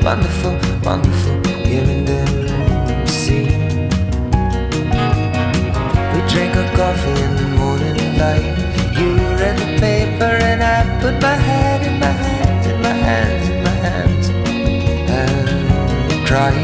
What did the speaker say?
wonderful, wonderful here in Dempsey. We drank our coffee in the morning light. You read the paper and I put my head in my hands, in my hands, in my hands, and cried.